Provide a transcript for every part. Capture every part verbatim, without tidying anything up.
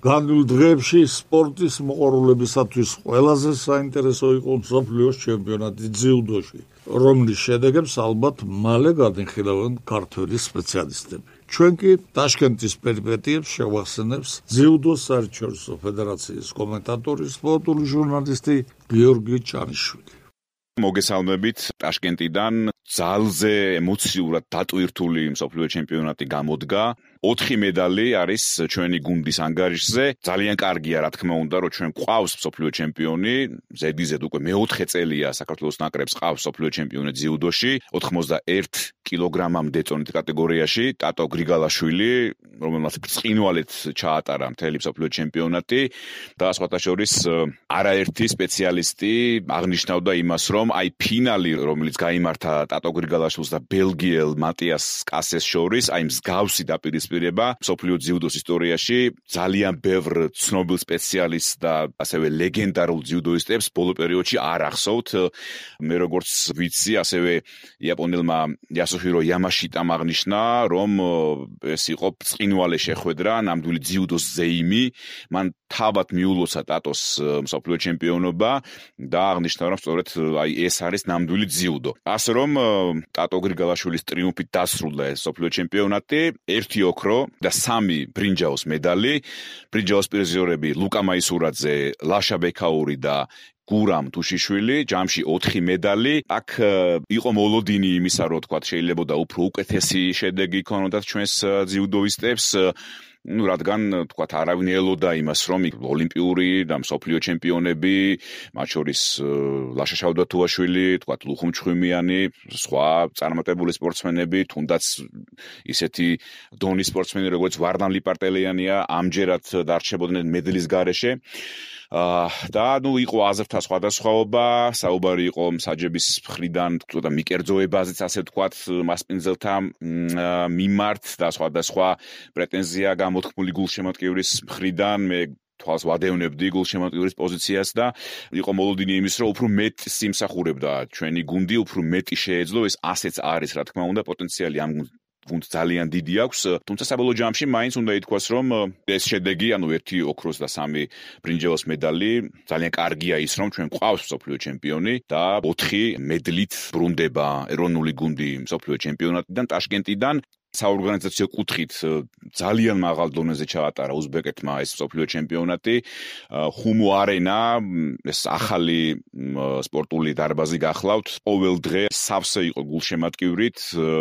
განვლილ დღეებში სპორტის მოყვარულებისათვის ყველაზე საინტერესო იყო მსოფლიოს ჩემპიონატი ძიუდოში, რომლის შედეგებს ალბათ მალე განიხილავენ ქართველი სპეციალისტები. ჩვენ კი ტაშკენტის პერიპეტიებს შევახსენებს ძიუდოს საერთაშორისო ფედერაციის კომენტატორი, სპორტული ჟურნალისტი გიორგი ჭანიშვილი. მოგესალმებით ტაშკენტიდან ძალზე ემოციურად დატვირთული მსოფლიო ჩემპიონატი გამოდგა. ოთხი медали არის ჩვენი გუნდის ანგარიშზე. ძალიან კარგია, რა თქმა უნდა, რომ ჩვენ გვყავს მსოფლიო ჩემპიონი. ზედიზედ უკვე მეოთხე წელია საქართველოს ნაკრებს ყავს მსოფლიო ჩემპიონი ძიუდოში. ოთხმოცდაერთ კილოგრამამდე წონით კატეგორიაში ტატო გრიგალაშვილი, რომელმაც ბრწყინვალედ ჩაატარა მთელი მსოფლიო ჩემპიონატი და სხვათა შორის არაერთი სპეციალისტი აღნიშნავდა იმას, რომ აი ფინალი, რომელიც გაიმართა ტატო გრიგალაშვილს და ბელგიელ მატიას კასეს შორის, აი მსგავსი დაპირისპირება მსოფლიო ძიუდოს ისტორიაში ძალიან ბევრ ცნობილ სპეციალისტს და ასევე ლეგენდარულ ძიუდოისტებს ბოლო პერიოდში არ ახსოვთ. მე როგორც ვიცი, ასევე იაპონელმა იასუჰირო იამაშიტამ აღნიშნა, რომ ეს იყო ბრწყინვალე შეხვედრა, ნამდვილი ძიუდოს ზეიმი, მან თავად მიულოცა ტატოს მსოფლიო ჩემპიონობა და აღნიშნა, რომ სწორედ აი ეს არის ნამდვილი ძიუდო. ასე რომ ტატო გრიგალაშვილის ტრიუმფით დასრულდა ეს მსოფლიო ჩემპიონატი, ერთი ოქრო და სამი ბრინჯაოს медали. ბრინჯაოს პრიზიორები ლუკა მაისურაძე, ლაშა ბექაური და გურამ თუშიშვილი, ჯამში ოთხი медали. აქ იყო მოლოდინი იმისა, რომ თქვა შეიძლებოდა უფრო უკეთესი შედეგი ქონოდათ ჩვენს ძიუდოისტებს. ну, რადგან თქვა არავინ ელოდა იმას, რომ ოლიმპიური და მსოფლიო ჩემპიონები, მათ შორის ლაშა შავდათუაშვილი, თქვა ლუხუმ ჩხვიმიანი, სხვა წარმატებული სპორტსმენები, თუნდაც ისეთი დონის სპორტსმენები, როგორც ვარდან ლიპარტელიანია, ამჯერად დარჩებოდნენ მედლის გარეშე. და ნუ იყო აზრთა სხვადასხვაობა, საუბარი იყო მსაჯების მხრიდან ცოტა მიკერძოებაზეც, ასე ვთქვათ, მასპინძელთა მიმართ და სხვადასხვა პრეტენზია გამოთქმული გულშემატკივრის მხრიდან. მე თვალს ვადევნებდი გულშემატკივრის პოზიციას და იყო მოლოდინი იმის, რომ უფრო მეტი სიმსახურებდა ჩვენი გუნდი, უფრო მეტი შეეძლო, ეს ასეც არის, რა თქმა უნდა, პოტენციალი ამ გუნდს ძალიან დიდი აქვს, თუმცა საბოლოო ჯამში მაინც უნდა ითქვას, რომ ეს შედეგი, ანუ ერთი ოქროს და სამი ბრინჯაოს медали, ძალიან კარგია ის, რომ ჩვენ გვყავს მსოფლიო ჩემპიონი და ოთხი მედლით ბრუნდება ეროვნული გუნდი მსოფლიო ჩემპიონატიდან ტაშკენტიდან. საორგანიზაციო კუთხით ძალიან მაღალ დონეზე ჩაატარა უზბეკეთმა ეს მსოფლიო ჩემპიონატი. ხუმუ არენა, ეს ახალი სპორტული დარბაზი გახლავთ, ყოველ დღე სავსე იყო გულშემატკივრით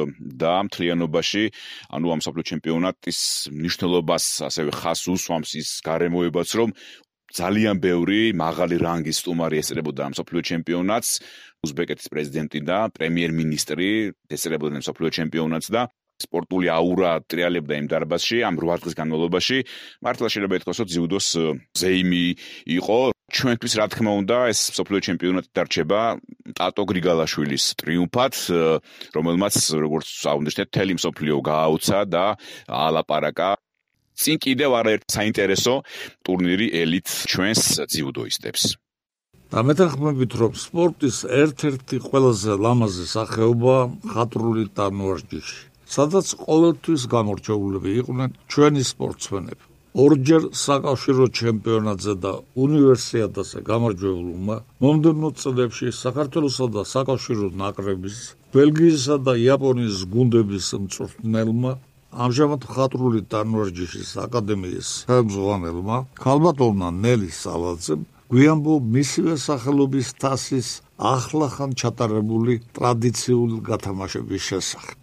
და მთლიანობაში, ანუ ამ მსოფლიო ჩემპიონატის მნიშვნელობას ასევე ხაზს უსვამს ის გარემოებაც, რომ ძალიან ბევრი მაღალი რანგის სტუმარი ესწრებოდა მსოფლიო ჩემპიონატს. უზბეკეთის პრეზიდენტი და პრემიერ-მინისტრი ესწრებოდნენ მსოფლიო ჩემპიონატს და სპორტული აურა ტრიალებდა იმ დარბაზში ამ რვა დღის განმავლობაში. მართლა შეიძლება ითქვას, რომ ძიუდოს ზეიმი იყო. ჩვენთვის, რა თქმა უნდა, ეს მსოფლიო ჩემპიონატი დარჩება ტატო გრიგალაშვილის ტრიუმფად, რომელმაც, როგორც აუნიშნეთ, მთელი მსოფლიო გააუცა და აალაპარაკა. წინ კიდევ არაერთი საინტერესო ტურნირი ელით ჩვენს ძიუდოისტებს. და მეთანხმებით, რომ სპორტის ერთ-ერთი ყველაზე ლამაზი სახეობა მხატვრული ტანვარჯიში, სადაც ყოველთვის გამორჩეულები იყვნენ ჩვენი სპორტსმენები. ორჯერ საკავშირო ჩემპიონატზე და უნივერსიადაზე გამარჯვებულმა მომდევნო წლებში საქართველოსა და საკავშირო ნაკრების, ბელგიისა და იაპონიის გუნდების მწვრთნელმა, ამჟამად მხატვრული ტანვარჯიშის აკადემიის ხელმძღვანელმა, ქალბატონმა ნელი სალაძემ გვიანბო მისივე სახელობის თასის ახლახან ჩატარებული ტრადიციული გათამაშების შესახებ.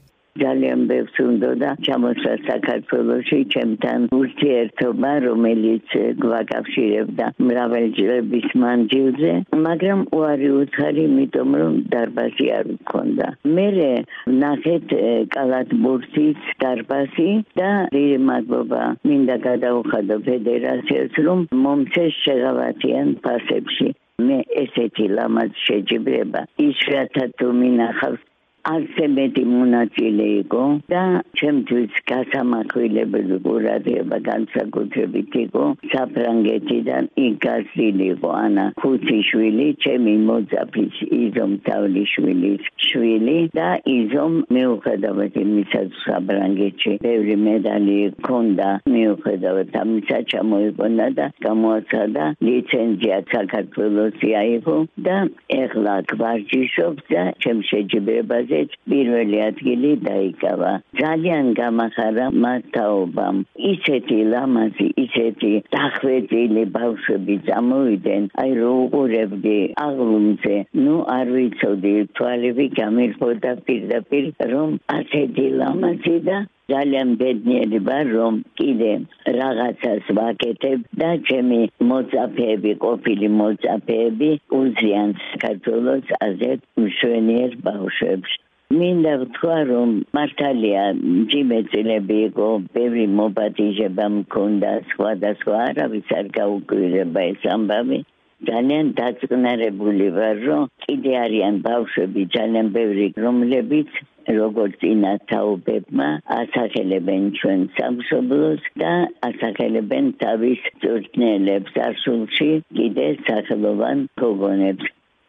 ძალიან ბევრს უნდა ჩამოსვა საქართველოში ჩემთან ურთიერთობა, რომელიც გვაკავშირებდა მრავალჯერების მანძილზე, მაგრამ უარი უცხარი, იმიტომ რომ დარბაზი არ მქონდა. მერე ნახეთ კალათბურთის დარბაზი და დიდი მადლობა მინდა გადაუხადო ფედერაციას, რომ მომცეს შეღავათიან ფასებში. მე ესეთი ლამაზ შეჯიბრება იშვიათად თუ მინახავს ათზე მეტი მონაწილე იყო და ჩემთვის გასამახვილებელი ყურადღება განსაკუთრებით იყო საფრანგეთიდან იგაზილი იყო ანა ხუთიშვილი, ჩემი მოძაფის იზომ თავლიშვილის შვილი და იზომ მიუხედავად იმისა საფრანგეთში ბევრი медალი ჰქონდა მიუხედავად ამისა ჩამოიყონა და გამოაცხადა ლიცენზია საქართველოსი აიღო და ეხლა გვარჯიშობს და ჩემ შეჯიბრებაზე პირველი ადგილი დაიკავა. ძალიან გამახარა მათაობამ. ისეთი ლამაზი, ისეთი დახვეწილი ბავშვები წამოვიდნენ, აი რო უყურებდი აღლუმზე, ნუ არ ვიცოდი, თვალები გამირფოდა პირდაპირ, რომ ასეთი ლამაზი და ძალიან ბედნიერი ვარ, რომ კიდე რაღაცას ვაკეთებ და ჩემი მოწაფეები, ყოფილი მოწაფეები უზრიან საქართველოს ასეთ მშვენიერ ბავშვებს. მინდა ვთქვა, რომ მართალია ჯიმეწილები იყო, ბევრი მოპატიჟება მქონდა, სხვადასხვა არავის არ გაუკვირდება ეს ამბავი. ძალიან დაწყნარებული ვარ, რომ კიდე არიან ბავშვები ძალიან ბევრი, რომლებიც როგორც წინა თაობებმა ასახელებენ ჩვენ სამშობლოს და ასახელებენ თავის წვრთნელებს ასულში კიდე სახელოვან გოგონებს.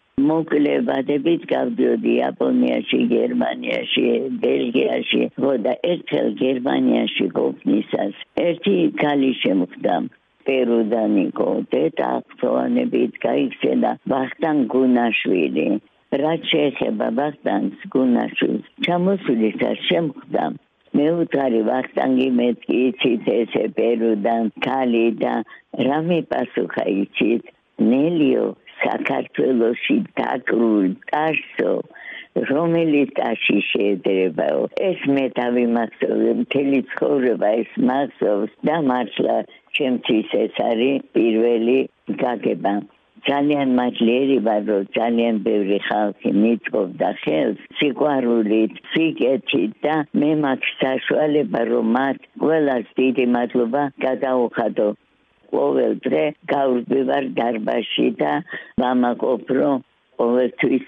მოკლებადებით გავდიოდი იაპონიაში, გერმანიაში, ბელგიაში, და ერთხელ გერმანიაში ყოფნისას ერთი ქალი შემხვდა. პერუდან იყო, დედაახსოვანებით გაიხსენა ვახტანგ გუნაშვილი. რაც შეეხება ვახტანგს გუნაშვილს, ჩამოსვლისას შემხვდა. მე ვუთხარი ვახტანგი მეთქი იცით ესე პერუდან ქალი და რა მიპასუხა იცით? ნელიო საქართველოში დაკრულ ტაშო რომელი ტაში შეედრებაო? ეს მე დავიმახსოვრე, მთელი ცხოვრება ეს მახსოვს და მართლა ჩემთვის ეს არის პირველი გაგება. ძალიან მადლიერი ვარ, რომ ძალიან ბევრი ხალხი მიწყობდა ხელს სიყვარულით, სიკეთით და მე მაქვს საშუალება, რომ მათ ყველას დიდი მადლობა გადაუხადო. ყოველ დღე გავდივარ დარბაზში და ვამაყობ, რომ ყოველთვის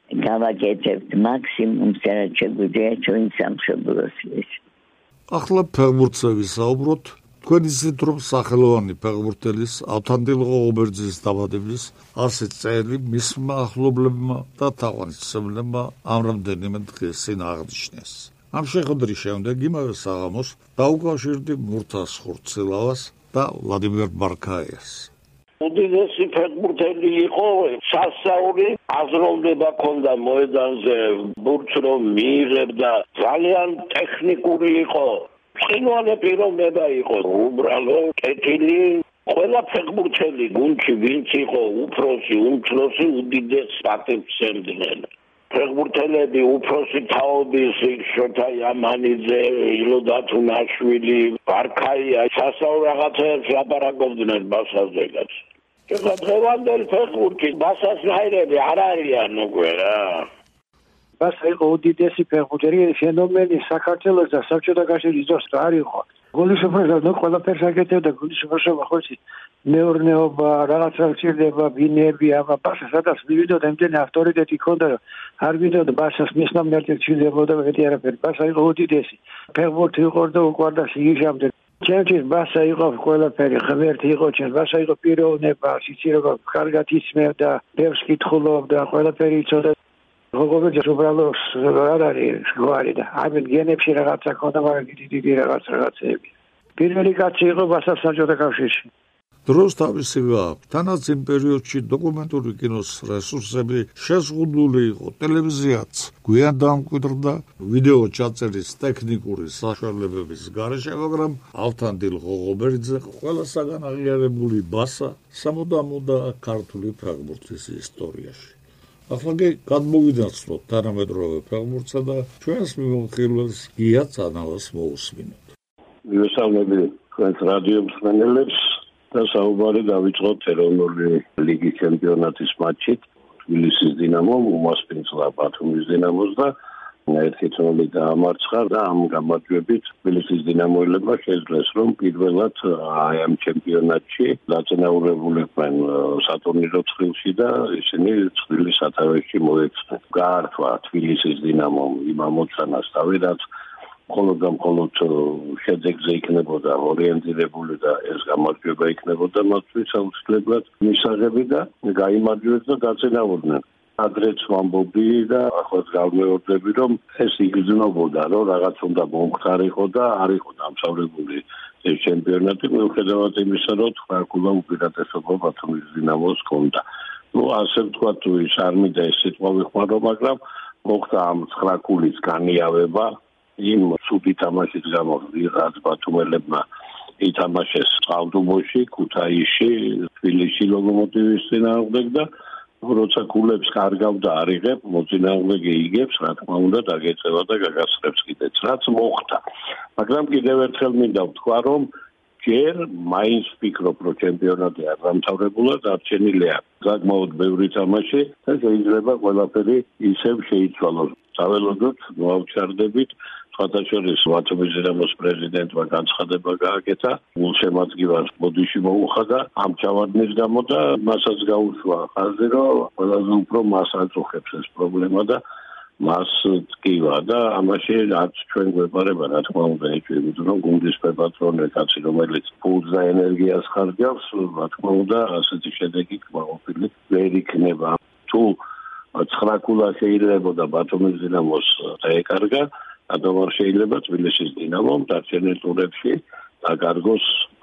გავაკეთებთ მაქსიმუმს, რაც შეგვიძლია ჩვენ სამშობლოსთვის. ახლა ფეხბურთზე ვისაუბროთ. თქვენ იცით, რომ სახელოვანი ფეხბურთელის ავთანდილ ღოღობერძის დაბადების ასი წელი მისმა ახლობლებმა და თაყვანისმცემლებმა ამ რამდენიმე დღეს წინ აღნიშნეს. ამ შეხვედრის შემდეგ იმავე საღამოს დაუკავშირდი მურთას ხურცელავას და ვლადიმერ ბარქაიას. უდიდესი ფეხბურთელი იყო, სასაური აზროვნება ჰქონდა მოედანზე, ბურთს რომ მიიღებდა, ძალიან ტექნიკური იყო. წინვალე პიროვნება იყო, უბრალო, კეთილი, ყველა ფეხბურთელი გუნდში ვინც იყო უფროსი, უმცროსი, უდიდეს პატივს სცემდნენ. ფეხბურთელები უფროსი თაობის შოთა იამანიძე, ილო დათუნაშვილი, ბარქაია, სასაურ რაღაცებს ლაპარაკობდნენ ბასაზეგაც. ეხლა დღევანდელი ფეხბურთი ბასასნაირები არ არიან უკვე რა. ბასა იყო უდიდესი ფეხბურთელი, ფენომენი საქართველოს და საბჭოთა კავშირის დროს არ იყო. გოლის უფროსობა ყველაფერს აკეთებდა, გოლის უფროსობა ხოლმე მეურნეობა, რაღაცა ჭირდება, ბინები, აბა ბასა სადაც მივიდოდა, იმდენი ავტორიტეტი ჰქონდა, არ ვიდოდა ბასას მისნამერტი ჭირდებოდა მეტი არაფერი. ბასა იყო უდიდესი. ფეხბურთი უყურდა, უყვარდა სიგიჟამდე. ჩემთვის ბასა იყო ყველაფერი, ღმერთი იყო ჩემს, ბასა იყო პიროვნება, სიცირება, კარგად იცმევდა, ბევრს კითხულობდა, ყველაფერი იცოდა. ღოღობერძი უბრალოდ არ არის გვარი და ამით გენებში რაღაცა ქონდა, მაგრამ დიდი დიდი რაღაც რაღაცები. პირველი კაცი იყო ბასა საბჭოთა კავშირში. დროს თავისივე აქვს. თანაც იმ პერიოდში დოკუმენტური კინოს რესურსები შეზღუდული იყო, ტელევიზიაც გვიან დამკვიდრდა ვიდეო ჩაწერის ტექნიკური საშუალებების გარეშე, მაგრამ ავთანდილ ღოღობერძე ყველასაგან აღიარებული ბასა სამუდამოდა ქართული ფეხბურთის ისტორიაში. ახლა კი გადმოვიდაცლოთ თანამედროვე ფეხბურთსა და ჩვენს მიმოხილველს გია წანალას მოусმინოთ. მივესალმები თქვენს რადიო მსმენელებს და საუბარი დავიწყოთ ეროვნული ლიგის ჩემპიონატის მატჩით თბილისის დინამომ უმასპინძლა ბათუმის დინამოს და ერთი ნული დაამარცხა და ამ გამარჯვებით თბილისის დინამოელებმა შეძლეს რომ პირველად აი ამ ჩემპიონატში დაწინაურებულიყვნენ სატურნირო ცხრილში და ისინი ცხრილის სათავეში მოექცნენ. გაართვა თბილისის დინამომ იმ ამოცანას თავი რაც მხოლოდ და მხოლოდ შედეგზე იქნებოდა ორიენტირებული და ეს გამარჯვება იქნებოდა მათთვის აუცილებლად მისაღები და გაიმარჯვეს და დაწინაურდნენ. ადრეც ვამბობდი და ახლაც გავმეორდები რომ ეს იგრძნობოდა რომ რაღაც უნდა მომხდარიყო და არ იყო დამსავლებული ეს ჩემპიონატი მიუხედავად იმისა რომ თქმა უპირატესობა ბათუმის დინამოს ჰქონდა. ну ასე ვთქვა თუ ის არ მინდა ეს სიტყვა ვიხმარო მაგრამ მოხდა ამ ცხრა ქულის განიავება იმ სუდი თამაშის გამო რაც ბათუმელებმა ითამაშეს წყალტუბოში, ქუთაისში, თბილისში ლოკომოტივის წინააღმდეგ და როცა ქულებს კარგავდა არ იღებ, მოწინააღმდეგე იგებს, რა თქმა უნდა დაგეწევა და გაგასწრებს კიდეც, რაც მოხდა. მაგრამ კიდევ ერთხელ მინდა ვთქვა, რომ ჯერ მაინც ვფიქრობ, რომ ჩემპიონატი არ დამთავრებულა, დარჩენილია საკმაოდ ბევრი თამაში და შეიძლება ყველაფერი ისევ შეიცვალოს. დაველოდოთ, მოავჩარდებით სხვათა შორის ბათუმის დინამოს პრეზიდენტმა განცხადება გააკეთა, გულშემატკივარს ბოდიში მოუხადა ამ ჩავარდნის გამო და მასაც გაუშვა ხაზი, რომ ყველაზე უფრო მას აწუხებს ეს პრობლემა და მას ტკივა და ამაში რაც ჩვენ გვეპარება, რა თქმა უნდა, ეჭვებით, რომ გუნდის პატრონე კაცი, რომელიც ფულს და ენერგიას ხარჯავს, რა თქმა უნდა, ასეთი შედეგი კმაყოფილი ვერ იქნება. თუ ცხრა ქულა შეიძლებოდა ბათუმის დინამოს დაეკარგა რატომ არ შეიძლება თბილისის დინამომ დარჩენილ ტურებში დაკარგოს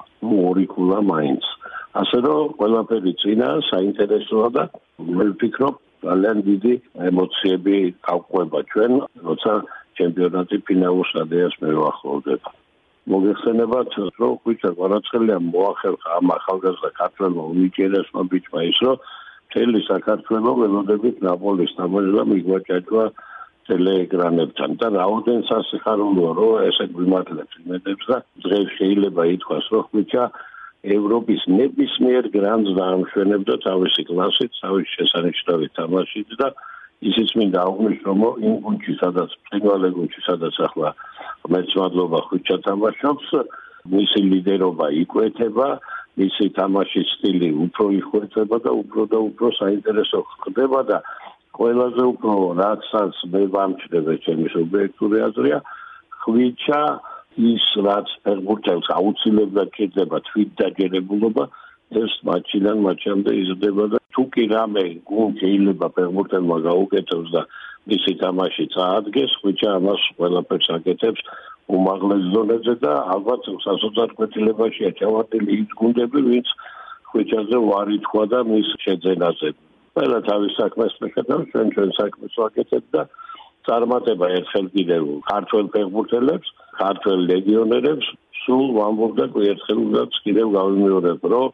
ორი ქულა მაინც. ასე რომ ყველაფერი წინა საინტერესოა და მე ვფიქრობ ძალიან დიდი ემოციები გავყვება ჩვენ, როცა ჩემპიონატი ფინალურ სტადიას მივახლოვდება. მოგეხსენებათ, რომ ხვიჩა კვარაცხელია მოახერხა ამ ახალგაზრდა ქართველმა უნიჭიერესმა ბიჭმა ის, რომ მთელი საქართველო ველოდებით ნაპოლის თამაშს მიგვაჭაჭვა ტელეეკრანებთან და რაოდენ სასიხარულოა რომ ესე გვიმართლებს იმედებს და დღეს შეიძლება ითქვას რომ ხვიჩა ევროპის ნებისმიერ გრანდს დაამშვენებდა თავისი კლასით, თავისი შესანიშნავი თამაშით და ისიც მინდა აღვნიშნო რომ იმ გუნდში სადაც ფრინვალე გუნდში სადაც ახლა ღმერთს მადლობა ხვიჩა თამაშობს მისი ლიდერობა იკვეთება მისი თამაშის სტილი უფრო იხვეწება და უფრო და უფრო საინტერესო ხდება და ყველაზე უფრო რაცაც მე ვამჩნევ ჩემი სუბიექტური აზრია ხვიჩა ის რაც ფეხბურთელს აუცილებლად შეიძლება თვითდაჯერებულობა ეს მატჩიდან მატჩამდე იზრდება და თუ კი რამე გუნდ შეიძლება ფეხბურთელმა გაუკეთოს და მისი თამაში წაადგეს ხვიჩა ამას ყველაფერს აკეთებს უმაღლეს ზონაზე და ალბათ სასოწარკვეთილებაშია ჩავარდნილი ის გუნდები ვინც ხვიჩაზე უარი თქვა და მის შეძენაზე ყველა თავის საქმეს მიხედავს ჩვენ ჩვენ საქმეს ვაკეთებთ და წარმატება ერთხელ კიდევ ქართველ ფეხბურთელებს ქართველ ლეგიონერებს სულ ვამბობ და ერთხელაც კიდევ გავიმეორებ რომ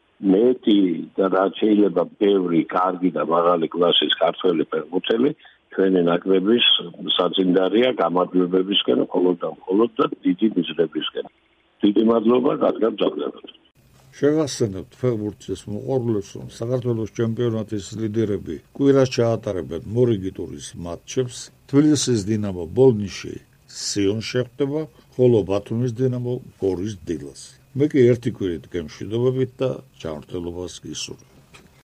მეტი და რაც შეიძლება ბევრი კარგი და მაღალი კლასის ქართველი ფეხბურთელი ჩვენი ნაკრების საწინდარია გამარჯვებებისკენ მხოლოდ და მხოლოდ და დიდი მიზნებისკენ. დიდი მადლობა კარგად გაგზავნოთ. შევახსენებთ ფეხბურთის მოყვარულებს, რომ საქართველოს ჩემპიონატის ლიდერები კვირას ჩაატარებენ მორიგი ტურის მატჩებს. თბილისის დინამო ბოლნისში სიონს შეხვდება, ხოლო ბათუმის დინამო გორის დილას. მე კი ერთი კვირით გემშვიდობებით და ჯანმრთელობას გისურვებ.